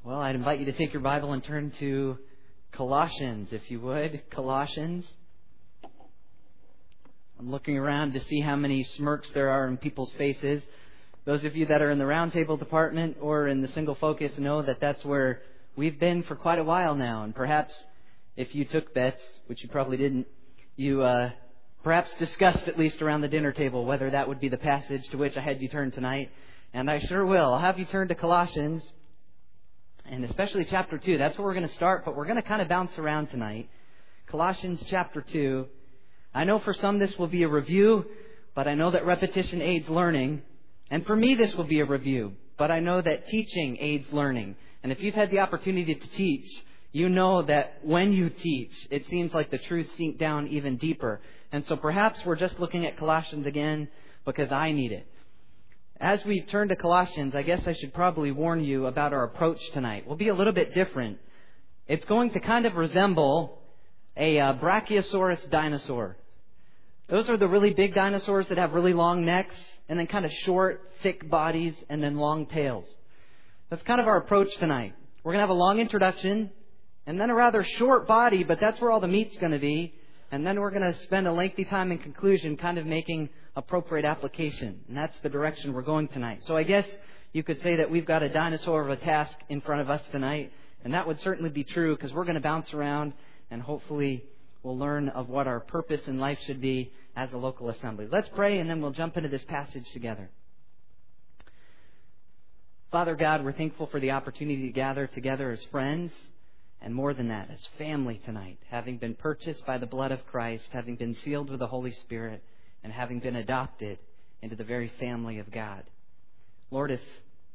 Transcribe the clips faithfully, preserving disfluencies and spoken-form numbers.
Well, I'd invite you to take your Bible and turn to Colossians, if you would. Colossians. I'm looking around to see how many smirks there are in people's faces. Those of you that are in the roundtable department or in the single focus know that that's where we've been for quite a while now. And perhaps if you took bets, which you probably didn't, you uh, perhaps discussed at least around the dinner table whether that would be the passage to which I had you turn tonight. And I sure will. I'll have you turn to Colossians. And especially chapter two. That's where we're going to start, but we're going to kind of bounce around tonight. Colossians chapter two. I know for some this will be a review, but I know that repetition aids learning. And for me this will be a review, but I know that teaching aids learning. And if you've had the opportunity to teach, you know that when you teach, it seems like the truth sink down even deeper. And so perhaps we're just looking at Colossians again because I need it. As we turn to Colossians, I guess I should probably warn you about our approach tonight. We'll be a little bit different. It's going to kind of resemble a uh, Brachiosaurus dinosaur. Those are the really big dinosaurs that have really long necks and then kind of short, thick bodies and then long tails. That's kind of our approach tonight. We're going to have a long introduction and then a rather short body, but that's where all the meat's going to be. And then we're going to spend a lengthy time in conclusion kind of making appropriate application. And that's the direction we're going tonight. So I guess you could say that we've got a dinosaur of a task in front of us tonight. And that would certainly be true because we're going to bounce around and hopefully we'll learn of what our purpose in life should be as a local assembly. Let's pray and then we'll jump into this passage together. Father God, we're thankful for the opportunity to gather together as friends. And more than that, as family tonight, having been purchased by the blood of Christ, having been sealed with the Holy Spirit, and having been adopted into the very family of God. Lord, if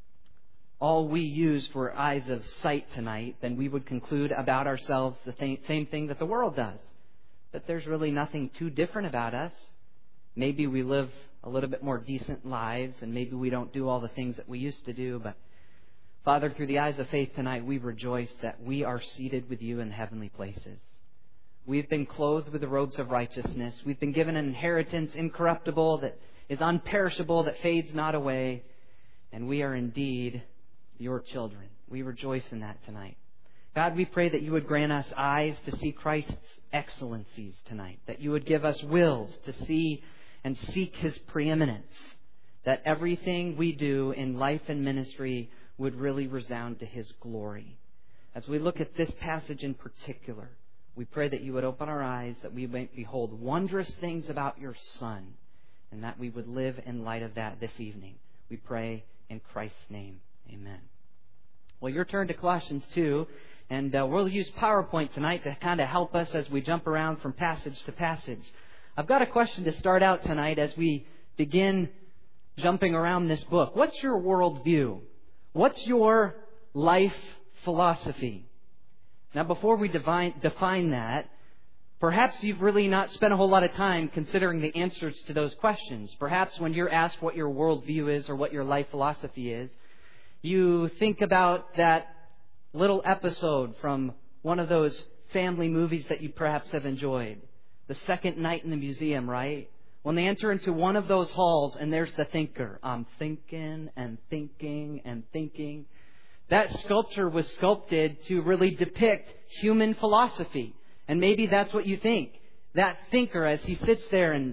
all we used were eyes of sight tonight, then we would conclude about ourselves the th- same thing that the world does. That there's really nothing too different about us. Maybe we live a little bit more decent lives, and maybe we don't do all the things that we used to do, but Father, through the eyes of faith tonight, we rejoice that we are seated with you in heavenly places. We've been clothed with the robes of righteousness. We've been given an inheritance incorruptible that is unperishable, that fades not away. And we are indeed your children. We rejoice in that tonight. God, we pray that you would grant us eyes to see Christ's excellencies tonight. That you would give us wills to see and seek his preeminence. That everything we do in life and ministry would really resound to his glory. As we look at this passage in particular, we pray that you would open our eyes, that we might behold wondrous things about your Son, and that we would live in light of that this evening. We pray in Christ's name. Amen. Well, your turn to Colossians two, and uh, we'll use PowerPoint tonight to kind of help us as we jump around from passage to passage. I've got a question to start out tonight as we begin jumping around this book. What's your worldview? What's your life philosophy? Now, before we define, define that, perhaps you've really not spent a whole lot of time considering the answers to those questions. Perhaps when you're asked what your worldview is or what your life philosophy is, you think about that little episode from one of those family movies that you perhaps have enjoyed. The Second Night in the Museum, right? When they enter into one of those halls and there's the thinker. I'm thinking and thinking and thinking. That sculpture was sculpted to really depict human philosophy. And maybe that's what you think. That thinker as he sits there and...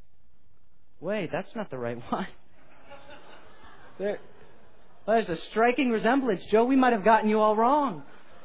Wait, that's not the right one. There, well, there's a striking resemblance. Joe, we might have gotten you all wrong.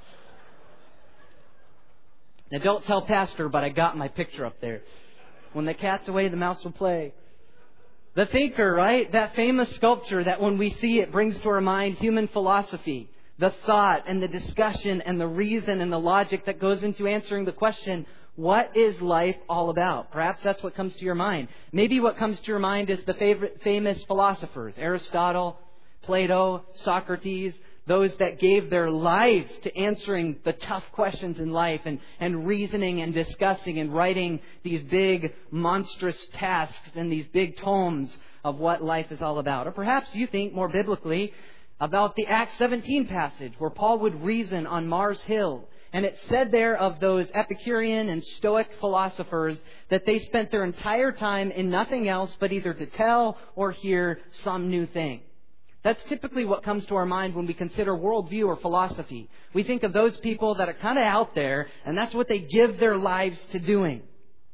Now don't tell Pastor, but I got my picture up there. When the cat's away, the mouse will play. The thinker, right? That famous sculpture that when we see it brings to our mind human philosophy, the thought and the discussion and the reason and the logic that goes into answering the question, what is life all about? Perhaps that's what comes to your mind. Maybe what comes to your mind is the favorite famous philosophers, Aristotle, Plato, Socrates, those that gave their lives to answering the tough questions in life and, and reasoning and discussing and writing these big monstrous tasks and these big tomes of what life is all about. Or perhaps you think more biblically about the Acts seventeen passage where Paul would reason on Mars Hill. And it said there of those Epicurean and Stoic philosophers that they spent their entire time in nothing else but either to tell or hear some new thing. That's typically what comes to our mind when we consider worldview or philosophy. We think of those people that are kind of out there, and that's what they give their lives to doing.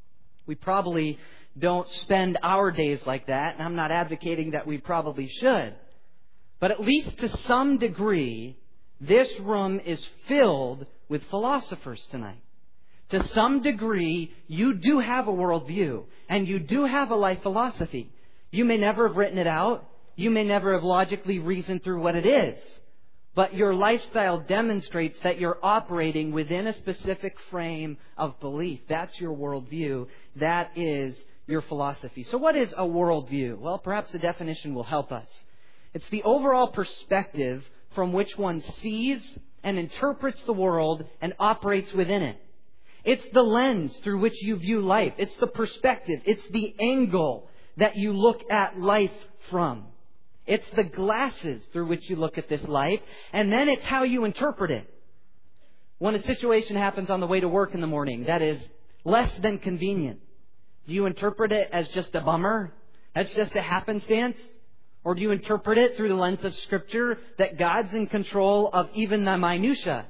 We probably don't spend our days like that, and I'm not advocating that we probably should. But at least to some degree, this room is filled with philosophers tonight. To some degree, you do have a worldview, and you do have a life philosophy. You may never have written it out. You may never have logically reasoned through what it is. But your lifestyle demonstrates that you're operating within a specific frame of belief. That's your worldview. That is your philosophy. So what is a worldview? Well, perhaps the definition will help us. It's the overall perspective from which one sees and interprets the world and operates within it. It's the lens through which you view life. It's the perspective. It's the angle that you look at life from. It's the glasses through which you look at this life, and then it's how you interpret it. When a situation happens on the way to work in the morning that is less than convenient, do you interpret it as just a bummer? As just a happenstance? Or do you interpret it through the lens of Scripture that God's in control of even the minutia?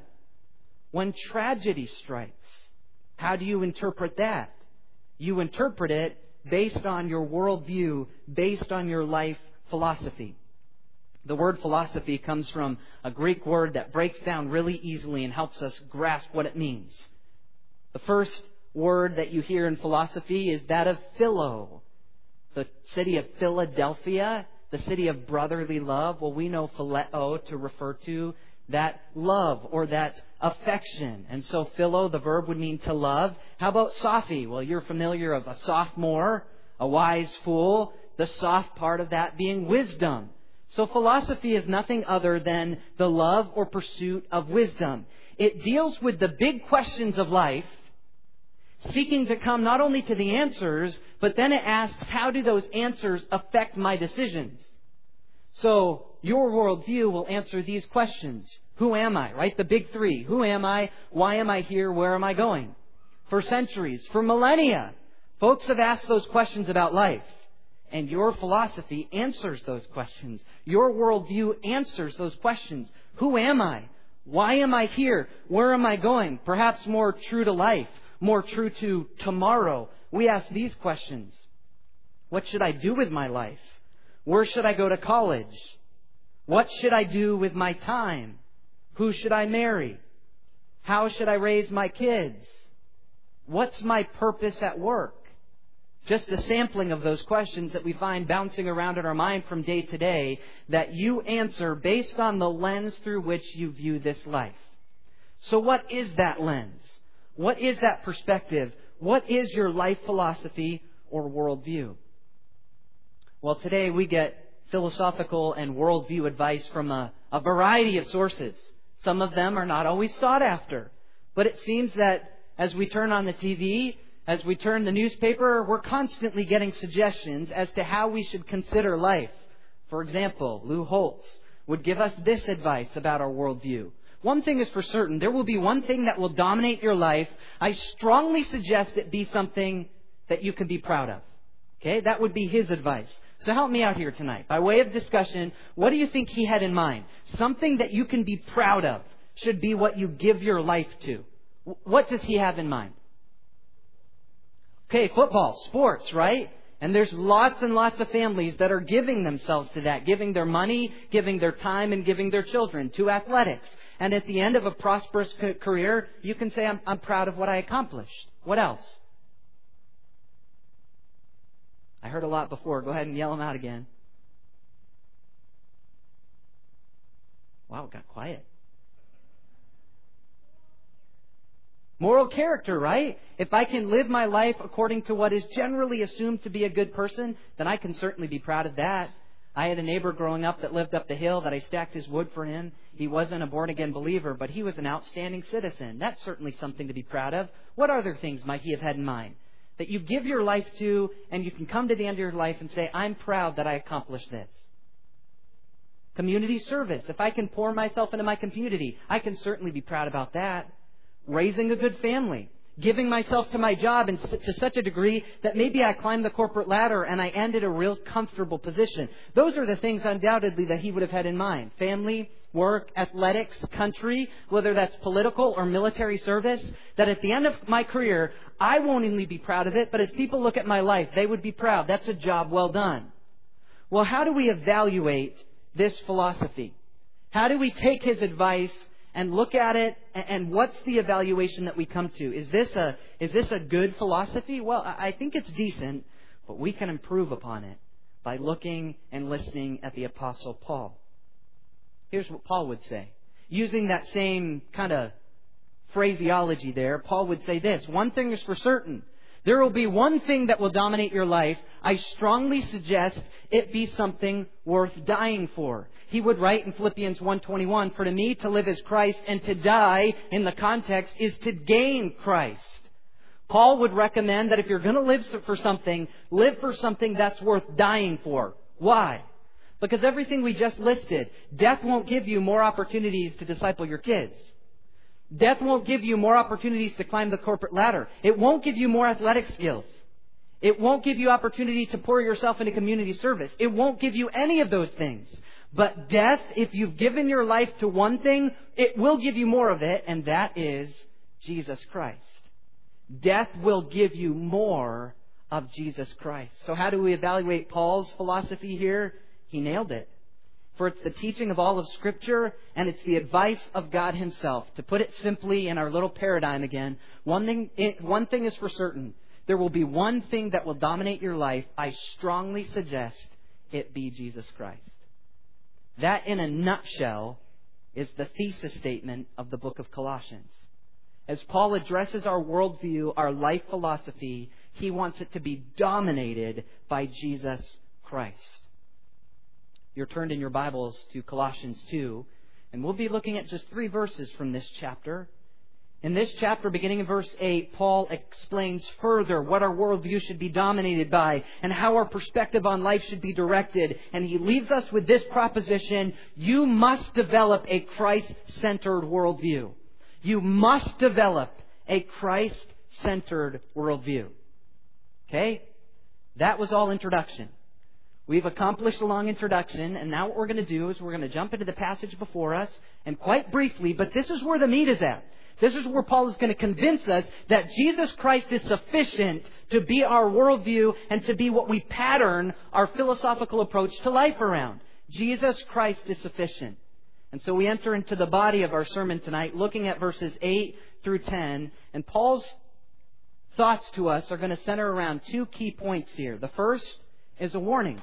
When tragedy strikes, how do you interpret that? You interpret it based on your worldview, based on your life philosophy. The word philosophy comes from a Greek word that breaks down really easily and helps us grasp what it means. The first word that you hear in philosophy is that of philo. The city of Philadelphia, the city of brotherly love. Well, we know phileo to refer to that love or that affection. And so philo, the verb, would mean to love. How about sophy? Well, you're familiar of a sophomore, a wise fool. The soft part of that being wisdom. So philosophy is nothing other than the love or pursuit of wisdom. It deals with the big questions of life, seeking to come not only to the answers, but then it asks, how do those answers affect my decisions? So your worldview will answer these questions. Who am I? Right? The big three. Who am I? Why am I here? Where am I going? For centuries, for millennia, folks have asked those questions about life. And your philosophy answers those questions. Your worldview answers those questions. Who am I? Why am I here? Where am I going? Perhaps more true to life, more true to tomorrow. We ask these questions. What should I do with my life? Where should I go to college? What should I do with my time? Who should I marry? How should I raise my kids? What's my purpose at work? Just a sampling of those questions that we find bouncing around in our mind from day to day that you answer based on the lens through which you view this life. So what is that lens? What is that perspective? What is your life philosophy or worldview? Well, today we get philosophical and worldview advice from a, a variety of sources. Some of them are not always sought after. But it seems that as we turn on the T V, as we turn the newspaper, we're constantly getting suggestions as to how we should consider life. For example, Lou Holtz would give us this advice about our worldview. One thing is for certain, there will be one thing that will dominate your life. I strongly suggest it be something that you can be proud of. Okay, that would be his advice. So help me out here tonight. By way of discussion, what do you think he had in mind? Something that you can be proud of should be what you give your life to. What does he have in mind? Okay, football, sports, right? And there's lots and lots of families that are giving themselves to that, giving their money, giving their time, and giving their children to athletics. And at the end of a prosperous career, you can say, I'm, I'm proud of what I accomplished. What else? I heard a lot before. Go ahead and yell them out again. Wow, it got quiet. Moral character, right? If I can live my life according to what is generally assumed to be a good person, then I can certainly be proud of that. I had a neighbor growing up that lived up the hill that I stacked his wood for him. He wasn't a born-again believer, but he was an outstanding citizen. That's certainly something to be proud of. What other things might he have had in mind? That you give your life to, and you can come to the end of your life and say, I'm proud that I accomplished this. Community service. If I can pour myself into my community, I can certainly be proud about that. Raising a good family. giving myself to my job and to such a degree that maybe I climbed the corporate ladder and I ended a real comfortable position. Those are the things undoubtedly that he would have had in mind. Family, work, athletics, country, whether that's political or military service, that at the end of my career, I won't only be proud of it, but as people look at my life, they would be proud. That's a job well done. Well, how do we evaluate this philosophy? How do we take his advice and look at it, and what's the evaluation that we come to? Is this a is this a good philosophy? Well, I think it's decent, but we can improve upon it by looking and listening at the Apostle Paul. Here's what Paul would say. Using that same kind of phraseology there, Paul would say this: one thing is for certain. There will be one thing that will dominate your life. I strongly suggest it be something worth dying for. He would write in Philippians one twenty-one, for to me to live is Christ, and to die, in the context, is to gain Christ. Paul would recommend that if you're going to live for something, live for something that's worth dying for. Why? Because everything we just listed, death won't give you more opportunities to disciple your kids. Death won't give you more opportunities to climb the corporate ladder. It won't give you more athletic skills. It won't give you opportunity to pour yourself into community service. It won't give you any of those things. But death, if you've given your life to one thing, it will give you more of it, and that is Jesus Christ. Death will give you more of Jesus Christ. So how do we evaluate Paul's philosophy here? He nailed it. For it's the teaching of all of Scripture, and it's the advice of God Himself. To put it simply in our little paradigm again, one thing, one thing is for certain. There will be one thing that will dominate your life. I strongly suggest it be Jesus Christ. That, in a nutshell, is the thesis statement of the book of Colossians. As Paul addresses our worldview, our life philosophy, he wants it to be dominated by Jesus Christ. You're turned in your Bibles to Colossians two, and we'll be looking at just three verses from this chapter. In this chapter, beginning in verse eight, Paul explains further what our worldview should be dominated by and how our perspective on life should be directed. And he leaves us with this proposition: you must develop a Christ-centered worldview. You must develop a Christ-centered worldview. Okay? That was all introduction. We've accomplished a long introduction, and now what we're going to do is we're going to jump into the passage before us, and quite briefly, but this is where the meat is at. This is where Paul is going to convince us that Jesus Christ is sufficient to be our worldview and to be what we pattern our philosophical approach to life around. Jesus Christ is sufficient. And so we enter into the body of our sermon tonight, looking at verses eight through ten, and Paul's thoughts to us are going to center around two key points here. The first is a warning.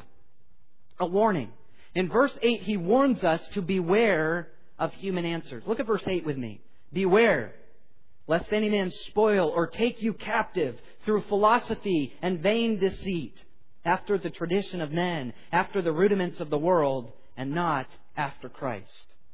A warning. In verse eight, he warns us to beware of human answers. Look at verse eight with me. Beware, lest any man spoil or take you captive through philosophy and vain deceit, after the tradition of men, after the rudiments of the world, and not after Christ.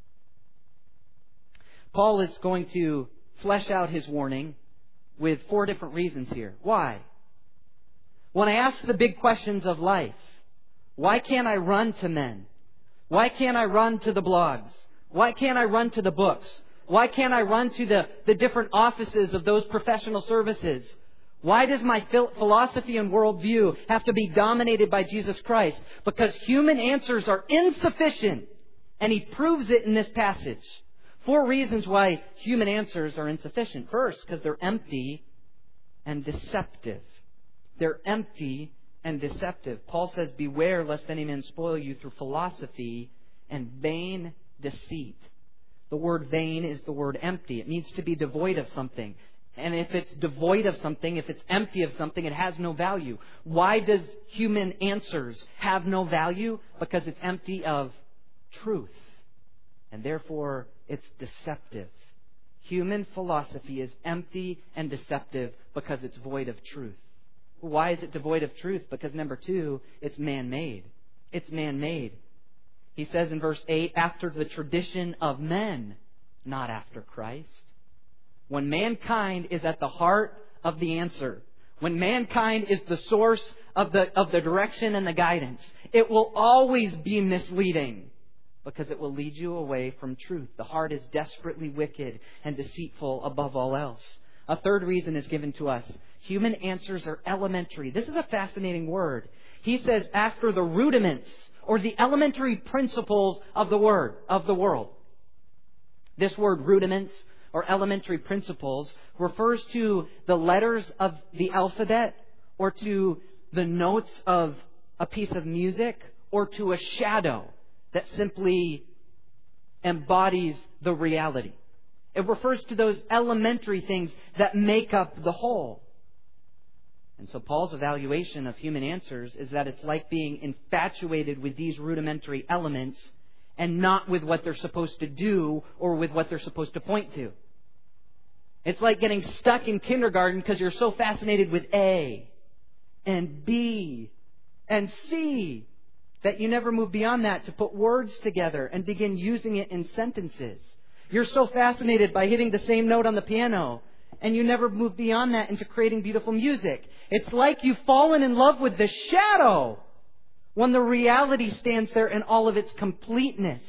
Paul is going to flesh out his warning with four different reasons here. Why? When I ask the big questions of life, why can't I run to men? Why can't I run to the blogs? Why can't I run to the books? Why can't I run to the, the different offices of those professional services? Why does my philosophy and worldview have to be dominated by Jesus Christ? Because human answers are insufficient. And he proves it in this passage. Four reasons why human answers are insufficient. First, because they're empty and deceptive. They're empty and deceptive. Paul says, beware lest any man spoil you through philosophy and vain deceit. The word vain is the word empty. It needs to be devoid of something. And if it's devoid of something, if it's empty of something, it has no value. Why does human answers have no value? Because it's empty of truth. And therefore, it's deceptive. Human philosophy is empty and deceptive because it's void of truth. Why is it devoid of truth? Because number two, it's man-made. It's man-made. He says in verse eight, after the tradition of men, not after Christ. When mankind is at the heart of the answer, when mankind is the source of the, of the direction and the guidance, it will always be misleading because it will lead you away from truth. The heart is desperately wicked and deceitful above all else. A third reason is given to us. Human answers are elementary. This is a fascinating word. He says after the rudiments or the elementary principles of the word, of the world. This word rudiments or elementary principles refers to the letters of the alphabet or to the notes of a piece of music or to a shadow that simply embodies the reality. It refers to those elementary things that make up the whole. And so Paul's evaluation of human answers is that it's like being infatuated with these rudimentary elements and not with what they're supposed to do or with what they're supposed to point to. It's like getting stuck in kindergarten because you're so fascinated with A and B and C that you never move beyond that to put words together and begin using it in sentences. You're so fascinated by hitting the same note on the piano and you never move beyond that into creating beautiful music. It's like you've fallen in love with the shadow when the reality stands there in all of its completeness.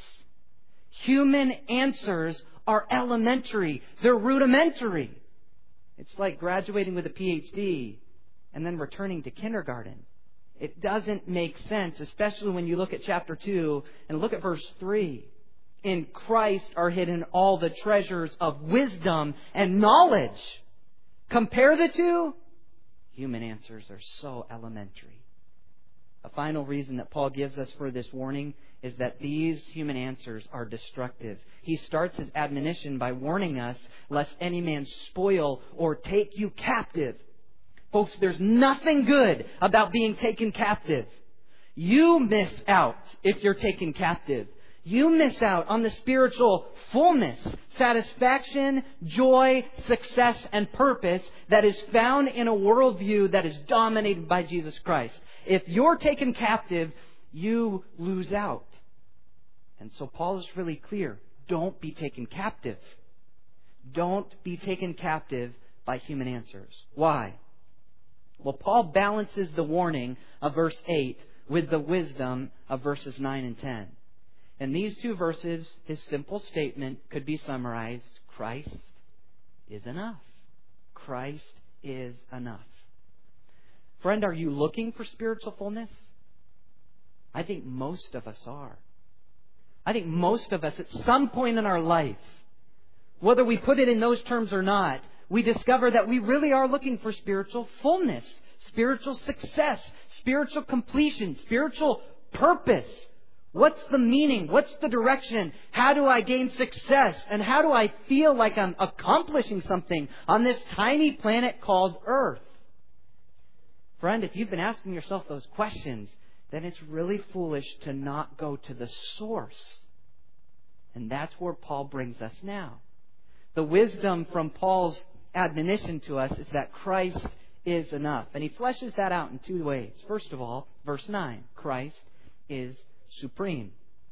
Human answers are elementary. They're rudimentary. It's like graduating with a P H D and then returning to kindergarten. It doesn't make sense, especially when you look at chapter two and look at verse three. In Christ are hidden all the treasures of wisdom and knowledge. Compare the two. Human answers are so elementary. A final reason that Paul gives us for this warning is that these human answers are destructive. He starts his admonition by warning us lest any man spoil or take you captive. Folks, there's nothing good about being taken captive. You miss out if you're taken captive. You miss out on the spiritual fullness, satisfaction, joy, success, and purpose that is found in a worldview that is dominated by Jesus Christ. If you're taken captive, you lose out. And so Paul is really clear. Don't be taken captive. Don't be taken captive by human answers. Why? Well, Paul balances the warning of verse eight with the wisdom of verses nine and ten. In these two verses, his simple statement could be summarized: Christ is enough. Christ is enough. Friend, are you looking for spiritual fullness? I think most of us are. I think most of us at some point in our life, whether we put it in those terms or not, we discover that we really are looking for spiritual fullness, spiritual success, spiritual completion, spiritual purpose. What's the meaning? What's the direction? How do I gain success? And how do I feel like I'm accomplishing something on this tiny planet called Earth? Friend, if you've been asking yourself those questions, then it's really foolish to not go to the source. And that's where Paul brings us now. The wisdom from Paul's admonition to us is that Christ is enough. And he fleshes that out in two ways. First of all, verse nine, Christ is supreme.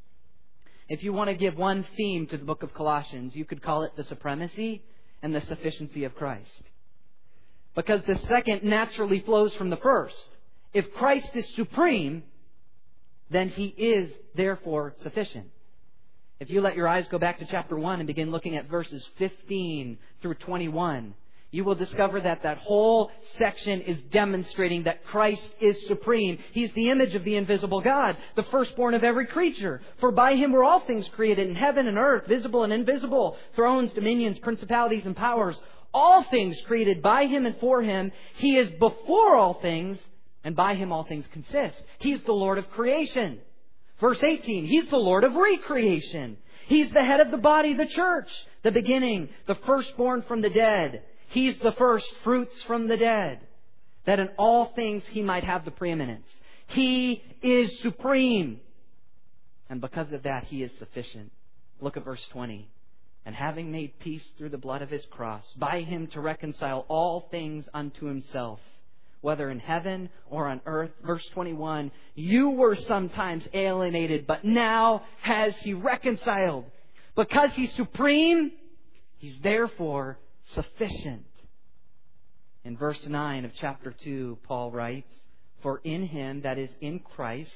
If you want to give one theme to the book of Colossians, you could call it the supremacy and the sufficiency of Christ. Because the second naturally flows from the first. If Christ is supreme, then He is therefore sufficient. If you let your eyes go back to chapter one and begin looking at verses fifteen through twenty-one, you will discover that that whole section is demonstrating that Christ is supreme. He's the image of the invisible God, the firstborn of every creature. For by Him were all things created in heaven and earth, visible and invisible, thrones, dominions, principalities, and powers. All things created by Him and for Him. He is before all things, and by Him all things consist. He's the Lord of creation. Verse eighteen, He's the Lord of recreation. He's the head of the body, the church, the beginning, the firstborn from the dead. He's the first fruits from the dead, that in all things He might have the preeminence. He is supreme. And because of that, He is sufficient. Look at verse twenty. And having made peace through the blood of His cross, by Him to reconcile all things unto Himself, whether in heaven or on earth. Verse twenty-one, you were sometimes alienated, but now has He reconciled. Because He's supreme, He's therefore sufficient. In verse nine of chapter two, Paul writes, for in Him, that is in Christ,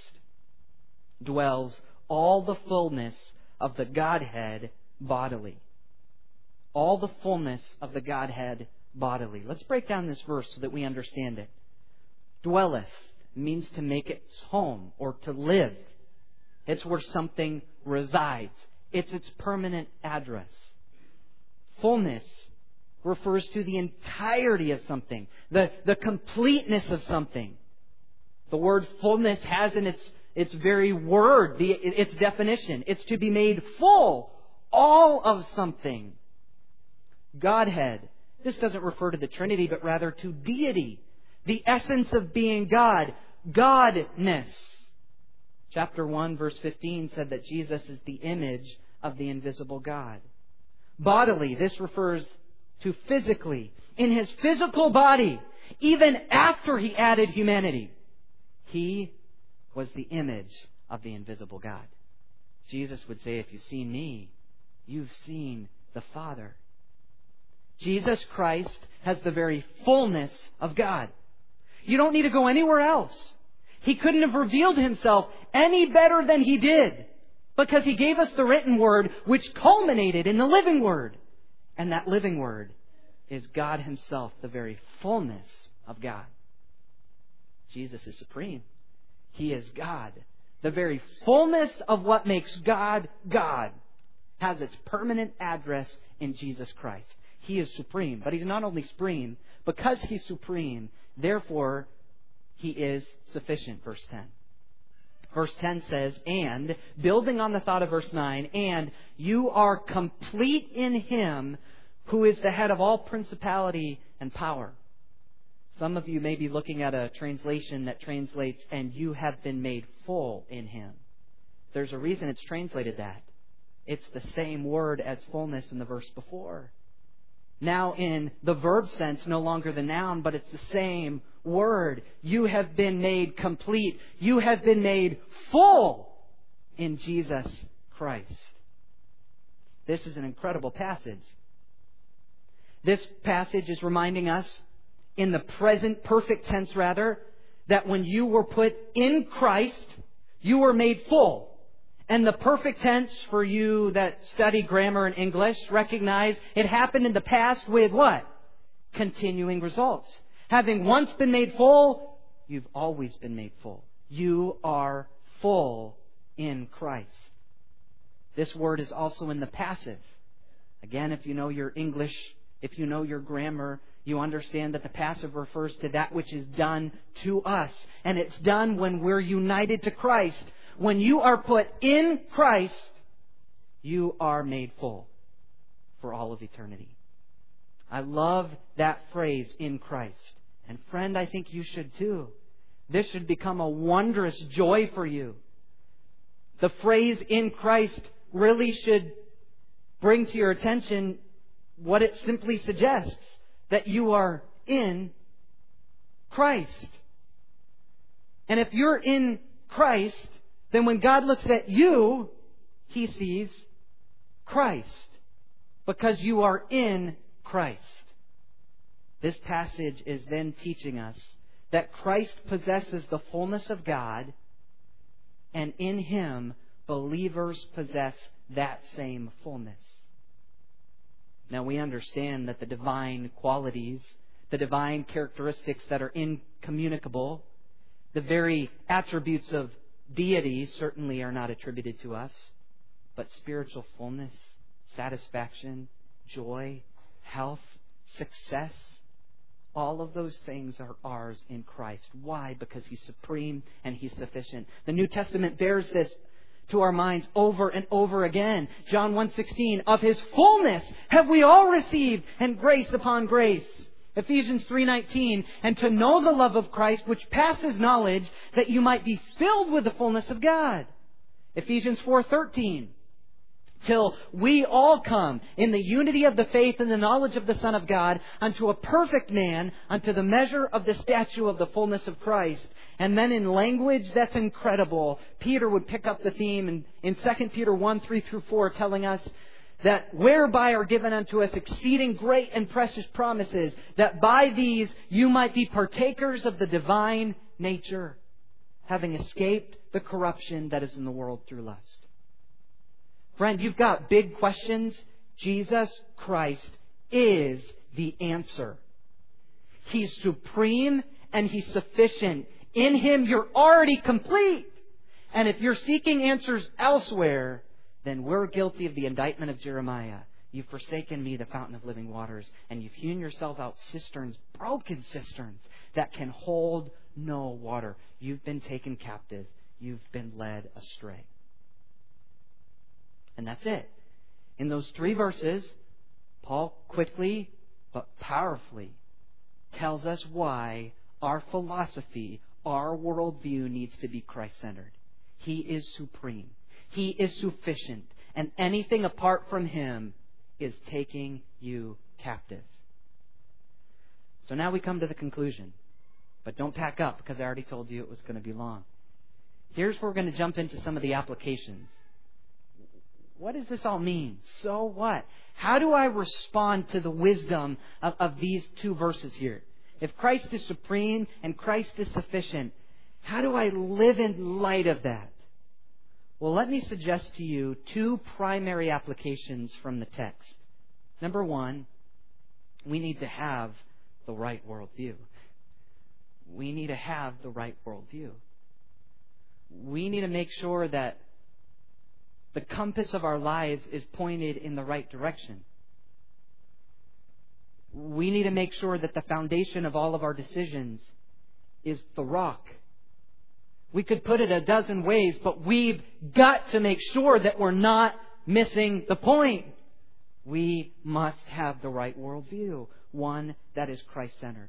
dwells all the fullness of the Godhead bodily. All the fullness of the Godhead bodily. Let's break down this verse so that we understand it. Dwelleth means to make its home or to live. It's where something resides. It's its permanent address. Fullness refers to the entirety of something, the, the completeness of something. The word fullness has in its, its very word, the, its definition. It's to be made full, all of something. Godhead. This doesn't refer to the Trinity, but rather to deity. The essence of being God. Godness. Chapter one, verse fifteen said that Jesus is the image of the invisible God. Bodily. This refers to physically. In His physical body, even after He added humanity, He was the image of the invisible God. Jesus would say, if you've seen me, you've seen the Father. Jesus Christ has the very fullness of God. You don't need to go anywhere else. He couldn't have revealed Himself any better than He did, because He gave us the written Word, which culminated in the living Word. And that living Word is God Himself, the very fullness of God. Jesus is supreme. He is God. The very fullness of what makes God God has its permanent address in Jesus Christ. He is supreme. But He's not only supreme, because He's supreme, therefore He is sufficient. Verse ten. Verse ten says, and, building on the thought of verse nine, and you are complete in Him who is the head of all principality and power. Some of you may be looking at a translation that translates, and you have been made full in Him. There's a reason it's translated that. It's the same word as fullness in the verse before. Now in the verb sense, no longer the noun, but it's the same word. You have been made complete. You have been made full in Jesus Christ. This is an incredible passage. This passage is reminding us, in the present perfect tense rather, that when you were put in Christ, you were made full. And the perfect tense, for you that study grammar and English, recognize it happened in the past with what? Continuing results. Having once been made full, you've always been made full. You are full in Christ. This word is also in the passive. Again, if you know your English, if you know your grammar, you understand that the passive refers to that which is done to us. And it's done when we're united to Christ. When you are put in Christ, you are made full for all of eternity. I love that phrase, in Christ. And friend, I think you should too. This should become a wondrous joy for you. The phrase, in Christ, really should bring to your attention what it simply suggests. That you are in Christ. And if you're in Christ, then when God looks at you, He sees Christ. Because you are in Christ. This passage is then teaching us that Christ possesses the fullness of God, and in Him, believers possess that same fullness. Now we understand that the divine qualities, the divine characteristics that are incommunicable, the very attributes of deity certainly are not attributed to us, but spiritual fullness, satisfaction, joy, health, success, all of those things are ours in Christ. Why? Because He's supreme and He's sufficient. The New Testament bears this to our minds over and over again. John one sixteen, of His fullness have we all received, and grace upon grace. Ephesians three nineteen, and to know the love of Christ which passes knowledge, that you might be filled with the fullness of God. Ephesians four thirteen, till we all come in the unity of the faith and the knowledge of the Son of God, unto a perfect man, unto the measure of the stature of the fullness of Christ. And then in language that's incredible, Peter would pick up the theme in, in Second Peter one, three through four, telling us that whereby are given unto us exceeding great and precious promises, that by these you might be partakers of the divine nature, having escaped the corruption that is in the world through lust. Friend, you've got big questions. Jesus Christ is the answer He's supreme and He's sufficient. In Him, you're already complete. And if you're seeking answers elsewhere, then we're guilty of the indictment of Jeremiah. You've forsaken me, the fountain of living waters, and you've hewn yourself out cisterns, broken cisterns, that can hold no water. You've been taken captive. You've been led astray. And that's it. In those three verses, Paul quickly but powerfully tells us why our philosophy, our worldview needs to be Christ-centered. He is supreme. He is sufficient. And anything apart from Him is taking you captive. So now we come to the conclusion. But don't pack up, because I already told you it was going to be long. Here's where we're going to jump into some of the applications. What does this all mean? So what? How do I respond to the wisdom of, of these two verses here? If Christ is supreme and Christ is sufficient, how do I live in light of that? Well, let me suggest to you two primary applications from the text. Number one, we need to have the right worldview. We need to have the right worldview. We need to make sure that the compass of our lives is pointed in the right direction. We need to make sure that the foundation of all of our decisions is the rock. We could put it a dozen ways, but we've got to make sure that we're not missing the point. We must have the right worldview, one that is Christ-centered.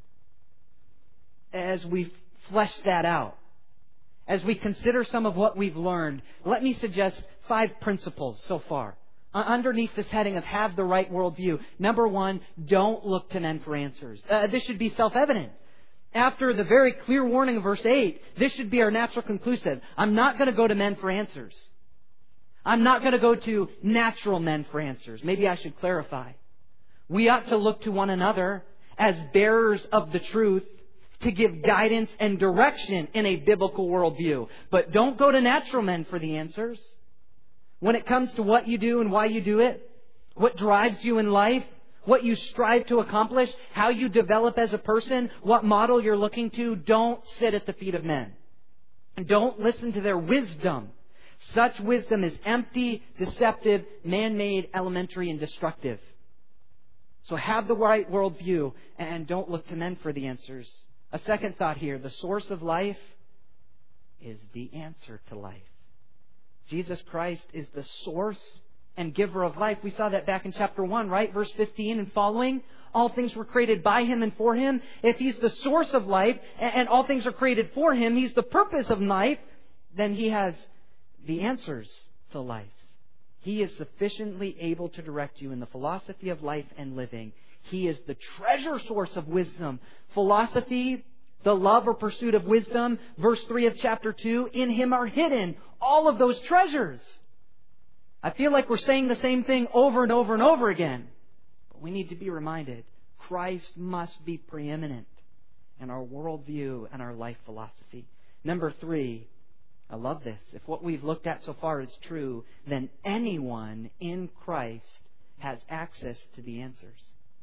As we flesh that out, as we consider some of what we've learned, let me suggest five principles so far. Underneath this heading of have the right worldview. Number one, don't look to men for answers. Uh, this should be self-evident. After the very clear warning of verse eight, this should be our natural conclusive. I'm not going to go to men for answers. I'm not going to go to natural men for answers. Maybe I should clarify. We ought to look to one another as bearers of the truth to give guidance and direction in a biblical worldview. But don't go to natural men for the answers. When it comes to what you do and why you do it, what drives you in life, what you strive to accomplish, how you develop as a person, what model you're looking to, don't sit at the feet of men. And don't listen to their wisdom. Such wisdom is empty, deceptive, man-made, elementary, and destructive. So have the right worldview and don't look to men for the answers. A second thought here, the source of life is the answer to life. Jesus Christ is the source and giver of life. We saw that back in chapter one, right? Verse fifteen and following. All things were created by Him and for Him. If He's the source of life and all things are created for Him, He's the purpose of life, then He has the answers to life. He is sufficiently able to direct you in the philosophy of life and living. He is the treasure source of wisdom. Philosophy, the love or pursuit of wisdom. Verse three of chapter two, in Him are hidden all of those treasures. I feel like we're saying the same thing over and over and over again. But we need to be reminded, Christ must be preeminent in our worldview and our life philosophy. Number three, I love this. If what we've looked at so far is true, then anyone in Christ has access to the answers.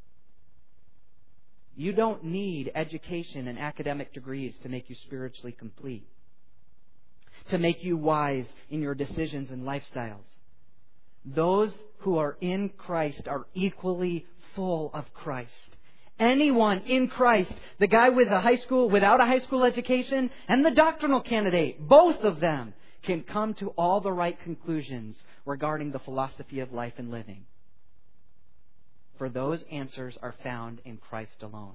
You don't need education and academic degrees to make you spiritually complete, to make you wise in your decisions and lifestyles. Those who are in Christ are equally full of Christ. Anyone in Christ, the guy with a high school, without a high school education, and the doctrinal candidate, both of them can come to all the right conclusions regarding the philosophy of life and living. For those answers are found in Christ alone.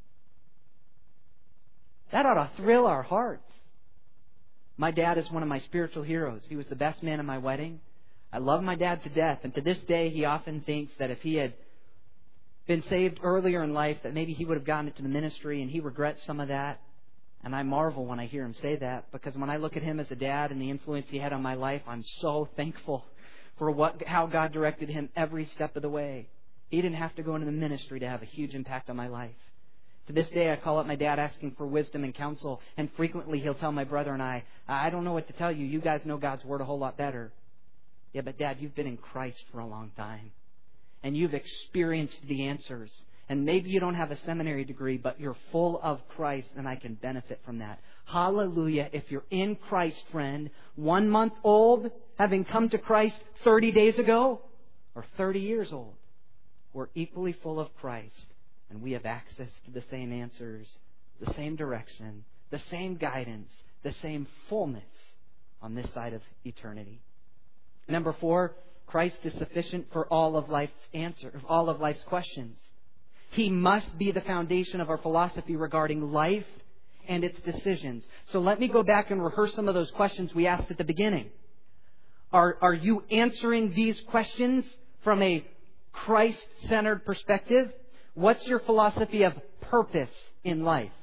That ought to thrill our hearts. My dad is one of my spiritual heroes. He was the best man in my wedding. I love my dad to death, and to this day he often thinks that if he had been saved earlier in life, that maybe he would have gotten into the ministry, and he regrets some of that. And I marvel when I hear him say that, because when I look at him as a dad and the influence he had on my life, I'm so thankful for what how God directed him every step of the way. He didn't have to go into the ministry to have a huge impact on my life. To this day, I call up my dad asking for wisdom and counsel, and frequently he'll tell my brother and I, I don't know what to tell you. You guys know God's Word a whole lot better. Yeah, but Dad, you've been in Christ for a long time, and you've experienced the answers. And maybe you don't have a seminary degree, but you're full of Christ, and I can benefit from that. Hallelujah. If you're in Christ, friend, one month old, having come to Christ thirty days ago, or thirty years old, we're equally full of Christ, and we have access to the same answers, the same direction, the same guidance, the same fullness on this side of eternity. Number four, Christ is sufficient for all of life's answer, all of life's questions. He must be the foundation of our philosophy regarding life and its decisions. So let me go back and rehearse some of those questions we asked at the beginning. Are, are you answering these questions from a Christ-centered perspective? What's your philosophy of purpose in life?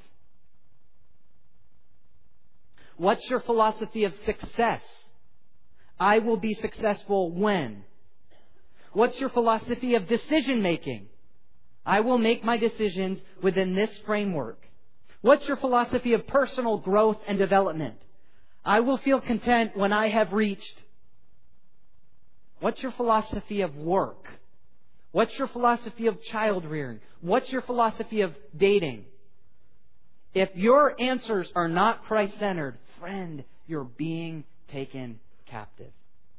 What's your philosophy of success? I will be successful when? What's your philosophy of decision making? I will make my decisions within this framework. What's your philosophy of personal growth and development? I will feel content when I have reached. What's your philosophy of work? What's your philosophy of child rearing? What's your philosophy of dating? If your answers are not Christ-centered, friend, you're being taken captive.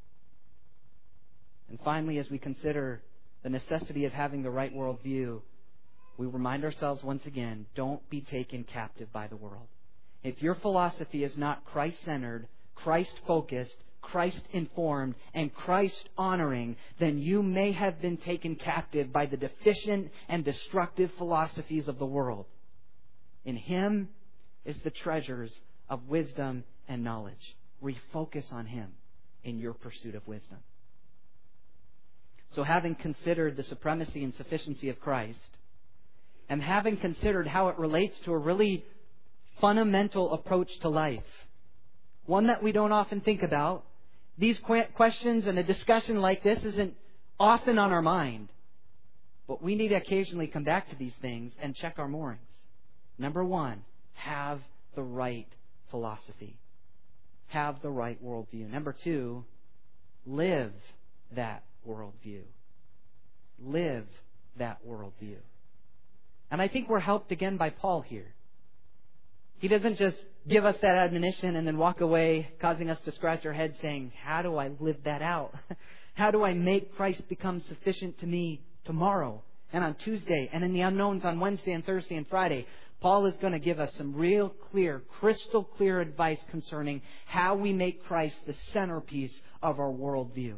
And finally, as we consider the necessity of having the right worldview, we remind ourselves once again, don't be taken captive by the world. If your philosophy is not Christ-centered, Christ-focused, Christ-informed, and Christ-honoring, then you may have been taken captive by the deficient and destructive philosophies of the world. In Him is the treasures of wisdom and knowledge. Refocus on Him in your pursuit of wisdom. So having considered the supremacy and sufficiency of Christ, and having considered how it relates to a really fundamental approach to life, one that we don't often think about, these questions and a discussion like this isn't often on our mind, but we need to occasionally come back to these things and check our moorings. Number one, have the right philosophy. Have the right worldview. Number two, live that worldview. Live that worldview. And I think we're helped again by Paul here. He doesn't just give us that admonition and then walk away, causing us to scratch our head saying, how do I live that out? How do I make Christ become sufficient to me tomorrow and on Tuesday and in the unknowns on Wednesday and Thursday and Friday? Paul is going to give us some real clear, crystal clear advice concerning how we make Christ the centerpiece of our worldview.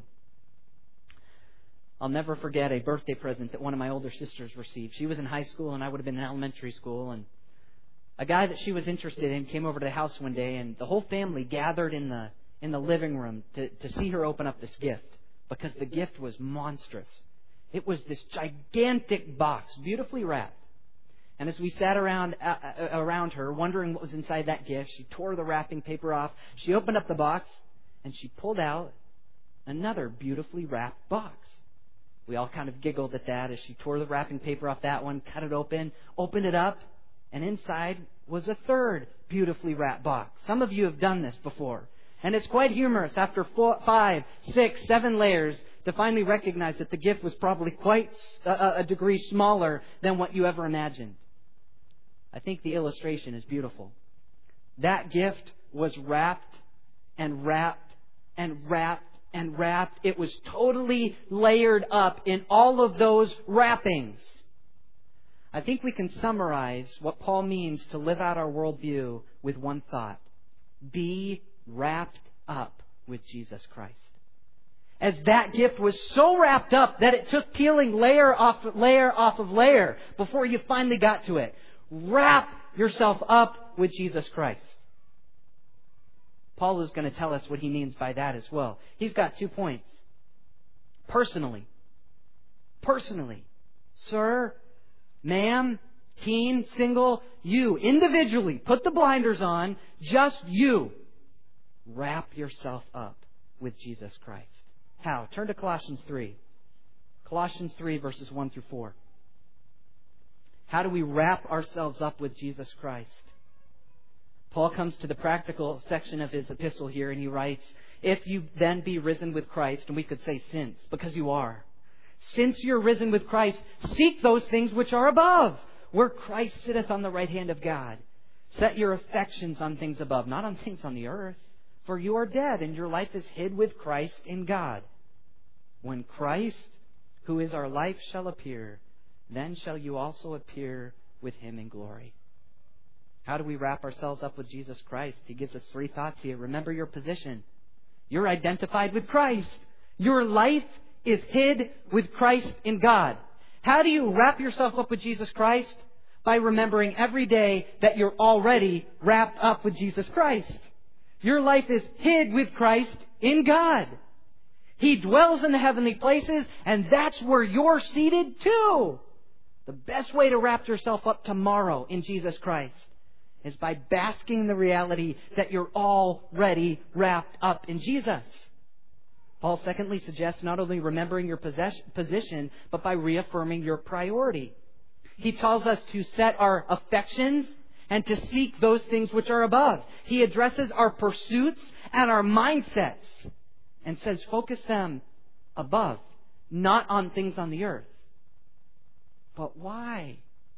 I'll never forget a birthday present that one of my older sisters received. She was in high school and I would have been in elementary school, and a guy that she was interested in came over to the house one day, and the whole family gathered in the in the living room to, to see her open up this gift, because the gift was monstrous. It was this gigantic box, beautifully wrapped. And as we sat around uh, around her, wondering what was inside that gift, she tore the wrapping paper off. She opened up the box, and she pulled out another beautifully wrapped box. We all kind of giggled at that as she tore the wrapping paper off that one, cut it open, opened it up, and inside was a third beautifully wrapped box. Some of you have done this before. And it's quite humorous after four, five, six, seven layers to finally recognize that the gift was probably quite a, a degree smaller than what you ever imagined. I think the illustration is beautiful. That gift was wrapped and wrapped and wrapped and wrapped. It was totally layered up in all of those wrappings. I think we can summarize what Paul means to live out our worldview with one thought. Be wrapped up with Jesus Christ. As that gift was so wrapped up that it took peeling layer off layer off of layer before you finally got to it. Wrap yourself up with Jesus Christ. Paul is going to tell us what he means by that as well. He's got two points. Personally. Personally. Sir, ma'am, teen, single, you, individually, put the blinders on, just you. Wrap yourself up with Jesus Christ. How? Turn to Colossians three. Colossians three, verses one through four. How do we wrap ourselves up with Jesus Christ? Paul comes to the practical section of his epistle here, and he writes, if you then be risen with Christ, and we could say since, because you are. Since you're risen with Christ, seek those things which are above, where Christ sitteth on the right hand of God. Set your affections on things above, not on things on the earth. For you are dead, and your life is hid with Christ in God. When Christ, who is our life, shall appear, then shall you also appear with Him in glory. How do we wrap ourselves up with Jesus Christ? He gives us three thoughts here. Remember your position. You're identified with Christ. Your life is hid with Christ in God. How do you wrap yourself up with Jesus Christ? By remembering every day that you're already wrapped up with Jesus Christ. Your life is hid with Christ in God. He dwells in the heavenly places, and that's where you're seated too. The best way to wrap yourself up tomorrow in Jesus Christ is by basking in the reality that you're already wrapped up in Jesus. Paul secondly suggests not only remembering your possess- position, but by reaffirming your priority. He tells us to set our affections and to seek those things which are above. He addresses our pursuits and our mindsets and says focus them above, not on things on the earth. But why?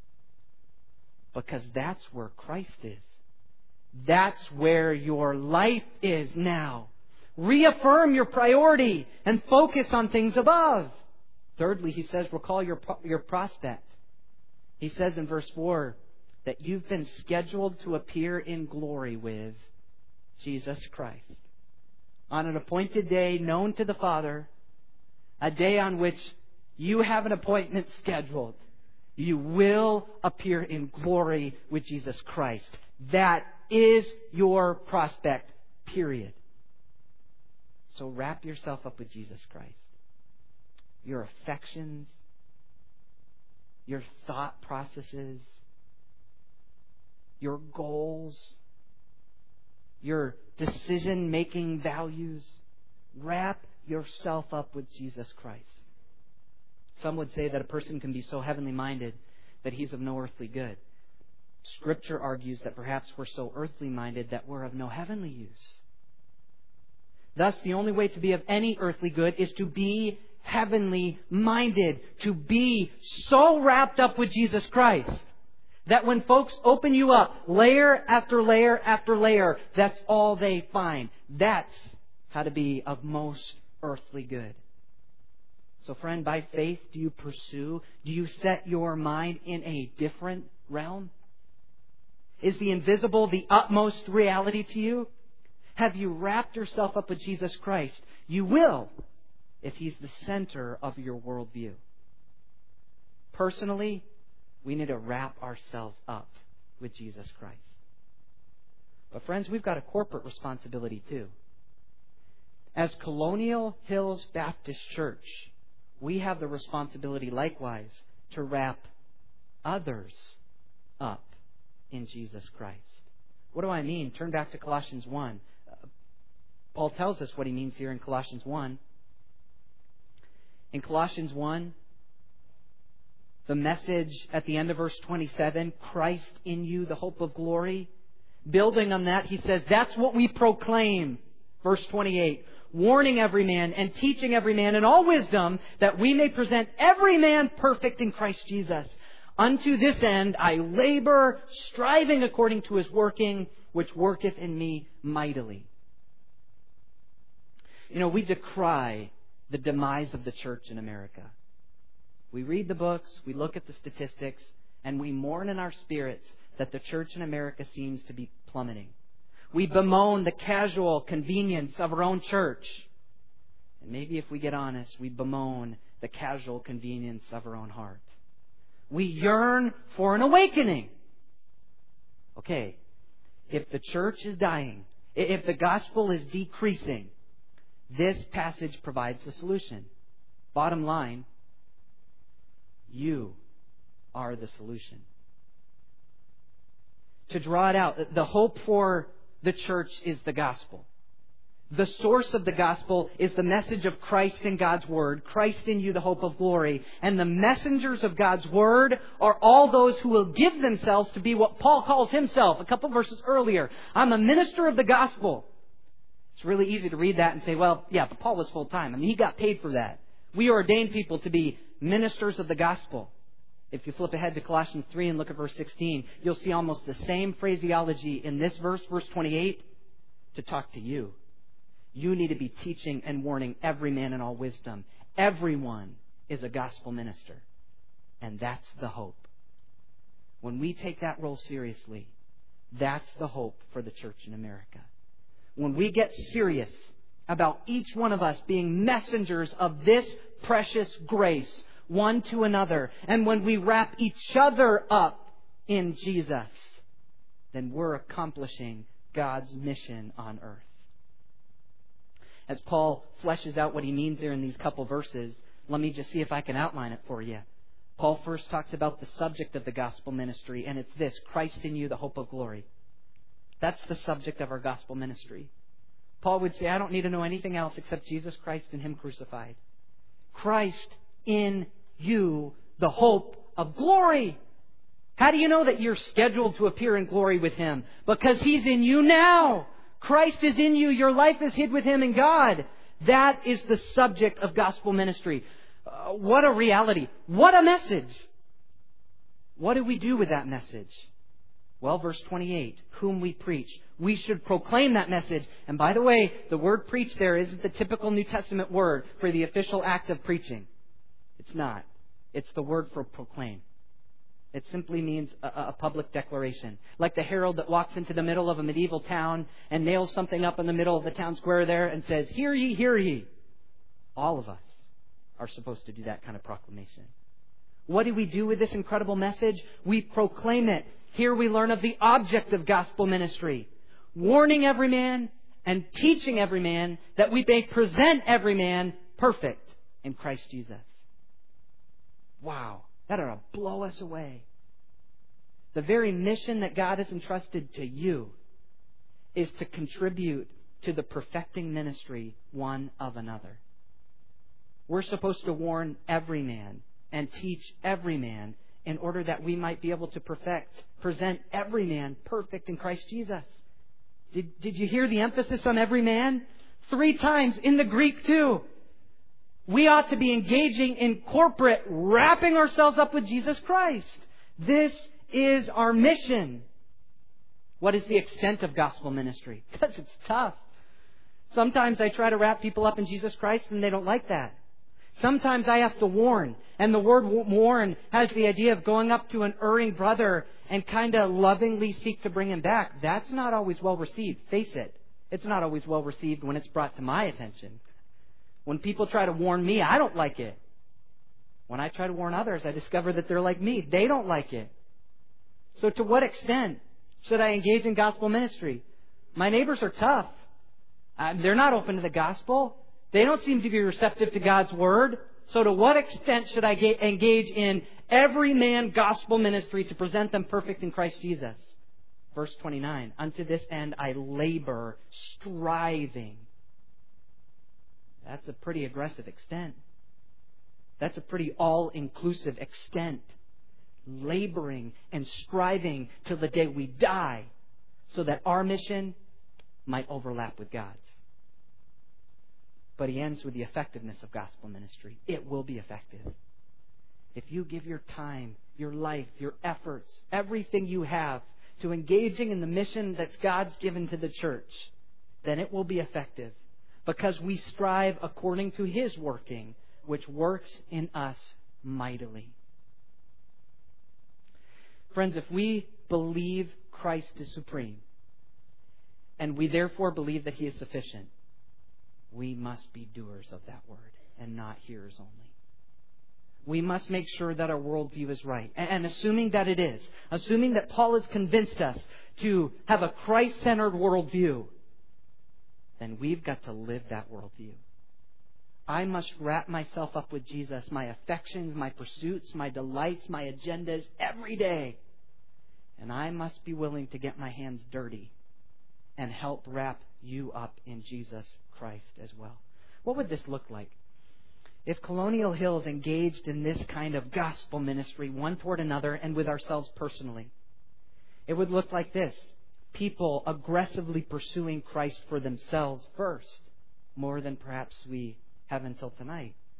Because that's where Christ is. That's where your life is now. Reaffirm your priority and focus on things above. Thirdly, he says, recall your, your prospect. He says in verse four that you've been scheduled to appear in glory with Jesus Christ. On an appointed day known to the Father, a day on which you have an appointment scheduled, you will appear in glory with Jesus Christ. That is your prospect, period. So wrap yourself up with Jesus Christ. Your affections, your thought processes, your goals, your decision-making values. Wrap yourself up with Jesus Christ. Some would say that a person can be so heavenly minded that he's of no earthly good. Scripture argues that perhaps we're so earthly minded that we're of no heavenly use. Thus, the only way to be of any earthly good is to be heavenly minded, to be so wrapped up with Jesus Christ that when folks open you up layer after layer after layer, that's all they find. That's how to be of most earthly good. So friend, by faith, do you pursue? Do you set your mind in a different realm? Is the invisible the utmost reality to you? Have you wrapped yourself up with Jesus Christ? You will, if He's the center of your worldview. Personally, we need to wrap ourselves up with Jesus Christ. But friends, we've got a corporate responsibility too. As Colonial Hills Baptist Church, we have the responsibility likewise to wrap others up in Jesus Christ. What do I mean? Turn back to Colossians one. Uh, Paul tells us what he means here in Colossians one. In Colossians one, the message at the end of verse twenty-seven, Christ in you, the hope of glory. Building on that, he says, that's what we proclaim. Verse twenty-eight, warning every man and teaching every man in all wisdom, that we may present every man perfect in Christ Jesus. Unto this end I labor, striving according to His working, which worketh in me mightily. You know, we decry the demise of the church in America. We read the books, we look at the statistics, and we mourn in our spirits that the church in America seems to be plummeting. We bemoan the casual convenience of our own church. And maybe if we get honest, we bemoan the casual convenience of our own heart. We yearn for an awakening. Okay, if the church is dying, if the gospel is decreasing, this passage provides the solution. Bottom line, you are the solution. To draw it out, the hope for the church is the gospel. The source of the gospel is the message of Christ in God's Word. Christ in you, the hope of glory. And the messengers of God's Word are all those who will give themselves to be what Paul calls himself a couple verses earlier. I'm a minister of the gospel. It's really easy to read that and say, well, yeah, but Paul was full time. I mean, he got paid for that. We ordain people to be ministers of the gospel. If you flip ahead to Colossians three and look at verse sixteen, you'll see almost the same phraseology in this verse, verse twenty-eight, to talk to you. You need to be teaching and warning every man in all wisdom. Everyone is a gospel minister. And that's the hope. When we take that role seriously, that's the hope for the church in America. When we get serious about each one of us being messengers of this precious grace, one to another, and when we wrap each other up in Jesus, then we're accomplishing God's mission on earth. As Paul fleshes out what he means there in these couple verses, let me just see if I can outline it for you. Paul first talks about the subject of the gospel ministry, and it's this: Christ in you, the hope of glory. That's the subject of our gospel ministry. Paul would say, I don't need to know anything else except Jesus Christ and Him crucified. Christ in you, the hope of glory. How do you know that you're scheduled to appear in glory with Him? Because He's in you now. Christ is in you. Your life is hid with Him in God. That is the subject of gospel ministry. Uh, what a reality. What a message. What do we do with that message? Well, verse twenty-eight, whom we preach. We should proclaim that message. And by the way, the word preach there isn't the typical New Testament word for the official act of preaching. It's not. It's the word for proclaim. It simply means a, a public declaration. Like the herald that walks into the middle of a medieval town and nails something up in the middle of the town square there and says, "Hear ye, hear ye." All of us are supposed to do that kind of proclamation. What do we do with this incredible message? We proclaim it. Here we learn of the object of gospel ministry. Warning every man and teaching every man that we may present every man perfect in Christ Jesus. Wow. That ought to blow us away. The very mission that God has entrusted to you is to contribute to the perfecting ministry one of another. We're supposed to warn every man and teach every man in order that we might be able to perfect, present every man perfect in Christ Jesus. Did, did you hear the emphasis on every man? Three times in the Greek too. We ought to be engaging in corporate, wrapping ourselves up with Jesus Christ. This is our mission. What is the extent of gospel ministry? Because it's tough. Sometimes I try to wrap people up in Jesus Christ and they don't like that. Sometimes I have to warn. And the word warn has the idea of going up to an erring brother and kind of lovingly seek to bring him back. That's not always well received. Face it. It's not always well received when it's brought to my attention. When people try to warn me, I don't like it. When I try to warn others, I discover that they're like me. They don't like it. So to what extent should I engage in gospel ministry? My neighbors are tough. Uh, they're not open to the gospel. They don't seem to be receptive to God's Word. So to what extent should I ga- engage in every man gospel ministry to present them perfect in Christ Jesus? Verse twenty-nine, unto this end I labor, striving. That's a pretty aggressive extent. That's a pretty all-inclusive extent. Laboring and striving till the day we die so that our mission might overlap with God's. But he ends with the effectiveness of gospel ministry. It will be effective. If you give your time, your life, your efforts, everything you have to engaging in the mission that God's given to the church, then it will be effective. Because we strive according to His working, which works in us mightily. Friends, if we believe Christ is supreme, and we therefore believe that He is sufficient, we must be doers of that word and not hearers only. We must make sure that our worldview is right. And assuming that it is, assuming that Paul has convinced us to have a Christ-centered worldview, then we've got to live that worldview. I must wrap myself up with Jesus, my affections, my pursuits, my delights, my agendas every day. And I must be willing to get my hands dirty and help wrap you up in Jesus Christ as well. What would this look like? If Colonial Hills engaged in this kind of gospel ministry, one toward another and with ourselves personally, it would look like this. People aggressively pursuing Christ for themselves first, more than perhaps we have until tonight.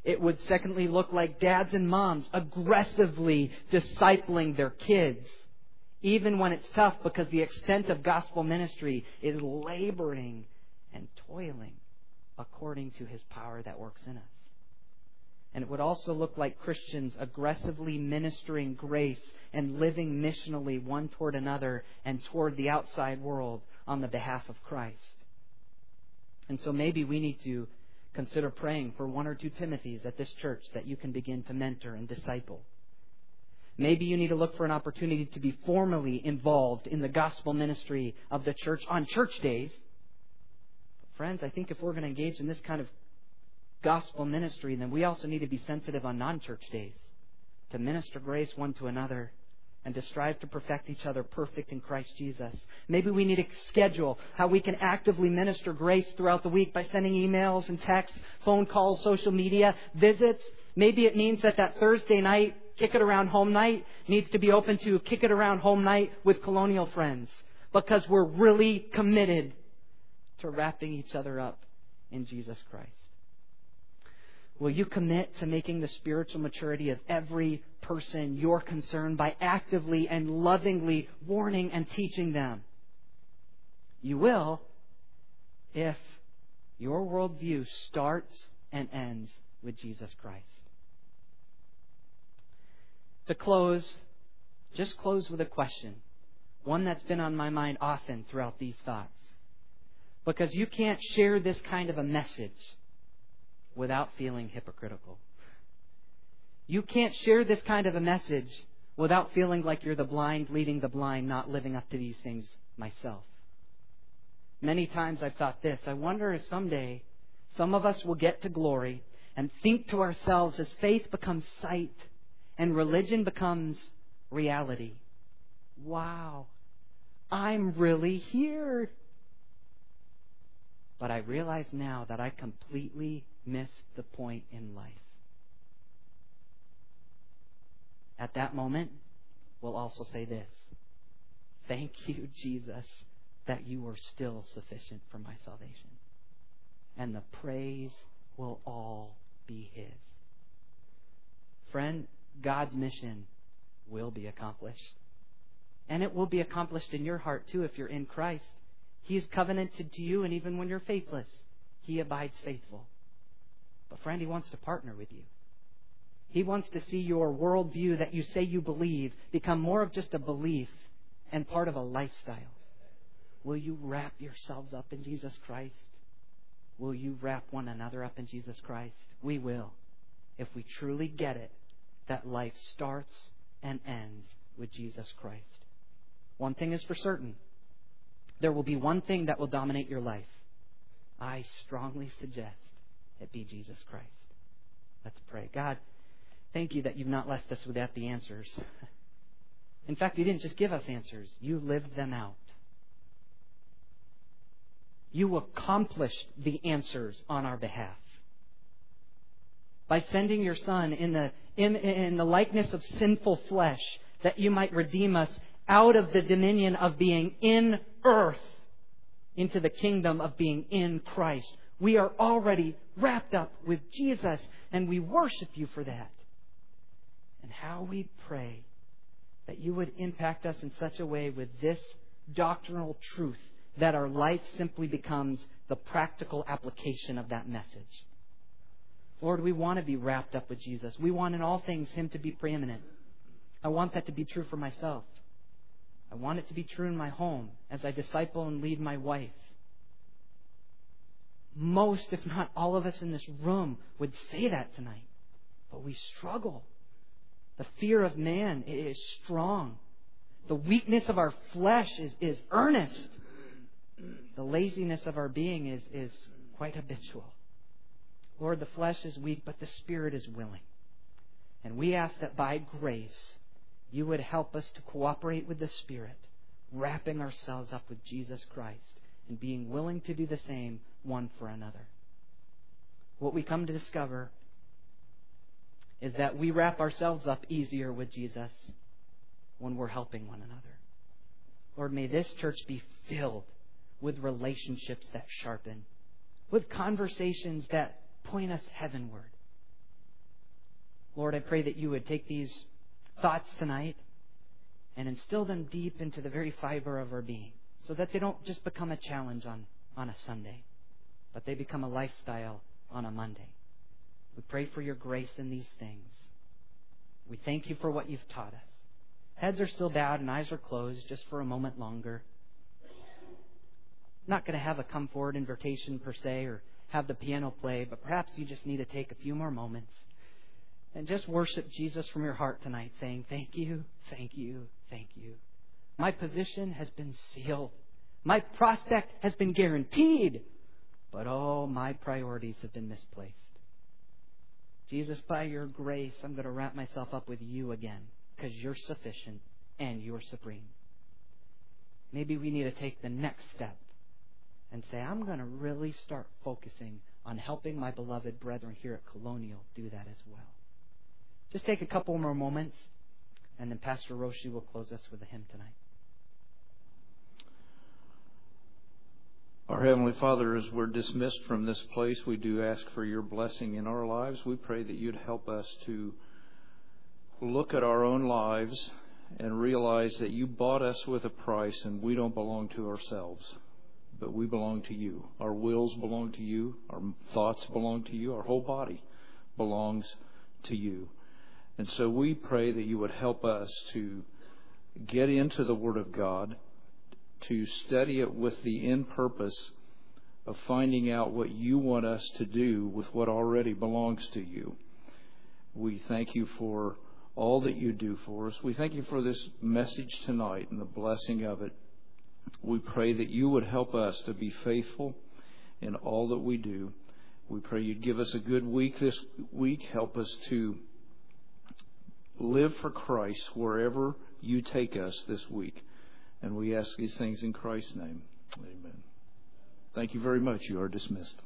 It would secondly look like dads and moms aggressively discipling their kids, even when it's tough, because the extent of gospel ministry is laboring and toiling according to His power that works in us. And it would also look like Christians aggressively ministering grace and living missionally one toward another and toward the outside world on the behalf of Christ. And so maybe we need to consider praying for one or two Timothys at this church that you can begin to mentor and disciple. Maybe you need to look for an opportunity to be formally involved in the gospel ministry of the church on church days. But friends, I think if we're going to engage in this kind of gospel ministry, then we also need to be sensitive on non-church days to minister grace one to another and to strive to perfect each other perfect in Christ Jesus. Maybe we need to schedule how we can actively minister grace throughout the week by sending emails and texts, phone calls, social media, visits. Maybe it means that that Thursday night, Kick It Around Home Night, needs to be open to Kick It Around Home Night with Colonial friends, because we're really committed to wrapping each other up in Jesus Christ. Will you commit to making the spiritual maturity of every person your concern by actively and lovingly warning and teaching them? You will if your worldview starts and ends with Jesus Christ. To close, just close with a question, one that's been on my mind often throughout these thoughts. Because you can't share this kind of a message without feeling hypocritical. You can't share this kind of a message without feeling like you're the blind leading the blind, not living up to these things myself. Many times I've thought this, I wonder if someday some of us will get to glory and think to ourselves, as faith becomes sight and religion becomes reality, wow, I'm really here. But I realize now that I completely missed the point in life. At that moment, we'll also say this: thank you, Jesus, that you are still sufficient for my salvation. And the praise will all be His. Friend, God's mission will be accomplished. And it will be accomplished in your heart too if you're in Christ. He is covenanted to you, and even when you're faithless, He abides faithful. But friend, He wants to partner with you. He wants to see your worldview that you say you believe become more of just a belief and part of a lifestyle. Will you wrap yourselves up in Jesus Christ? Will you wrap one another up in Jesus Christ? We will, if we truly get it, that life starts and ends with Jesus Christ. One thing is for certain. There will be one thing that will dominate your life. I strongly suggest it be Jesus Christ. Let's pray. God, thank you that you've not left us without the answers. In fact, you didn't just give us answers. You lived them out. You accomplished the answers on our behalf. By sending your Son in the, in, in the likeness of sinful flesh, that you might redeem us out of the dominion of being in earth into the kingdom of being in Christ. We are already wrapped up with Jesus, and we worship you for that. And how we pray that you would impact us in such a way with this doctrinal truth that our life simply becomes the practical application of that message. Lord, we want to be wrapped up with Jesus. We want in all things Him to be preeminent. I want that to be true for myself. I want it to be true in my home as I disciple and lead my wife. Most, if not all of us in this room would say that tonight. But we struggle. The fear of man is strong. The weakness of our flesh is, is earnest. The laziness of our being is, is quite habitual. Lord, the flesh is weak, but the Spirit is willing. And we ask that by grace, you would help us to cooperate with the Spirit, wrapping ourselves up with Jesus Christ and being willing to do the same one for another. What we come to discover is that we wrap ourselves up easier with Jesus when we're helping one another. Lord, may this church be filled with relationships that sharpen, with conversations that point us heavenward, Lord, I pray that you would take these thoughts tonight and instill them deep into the very fiber of our being, so that they don't just become a challenge on, on a Sunday, but they become a lifestyle on a Monday. We pray for your grace in these things. We thank you for what you've taught us. Heads are still bowed and eyes are closed just for a moment longer. I'm not going to have a come forward invitation per se or have the piano play, but perhaps you just need to take a few more moments and just worship Jesus from your heart tonight, saying, thank you, thank you, thank you. My position has been sealed. My prospect has been guaranteed. But oh, my priorities have been misplaced. Jesus, by your grace, I'm going to wrap myself up with you again, because you're sufficient and you're supreme. Maybe we need to take the next step and say, I'm going to really start focusing on helping my beloved brethren here at Colonial do that as well. Just take a couple more moments, and then Pastor Roshi will close us with a hymn tonight. Our Heavenly Father, as we're dismissed from this place, we do ask for your blessing in our lives. We pray that you'd help us to look at our own lives and realize that you bought us with a price and we don't belong to ourselves, but we belong to you. Our wills belong to you. Our thoughts belong to you. Our whole body belongs to you. And so we pray that you would help us to get into the Word of God, to study it with the end purpose of finding out what you want us to do with what already belongs to you. We thank you for all that you do for us. We thank you for this message tonight and the blessing of it. We pray that you would help us to be faithful in all that we do. We pray you'd give us a good week this week. Help us to live for Christ wherever you take us this week. And we ask these things in Christ's name. Amen. Thank you very much. You are dismissed.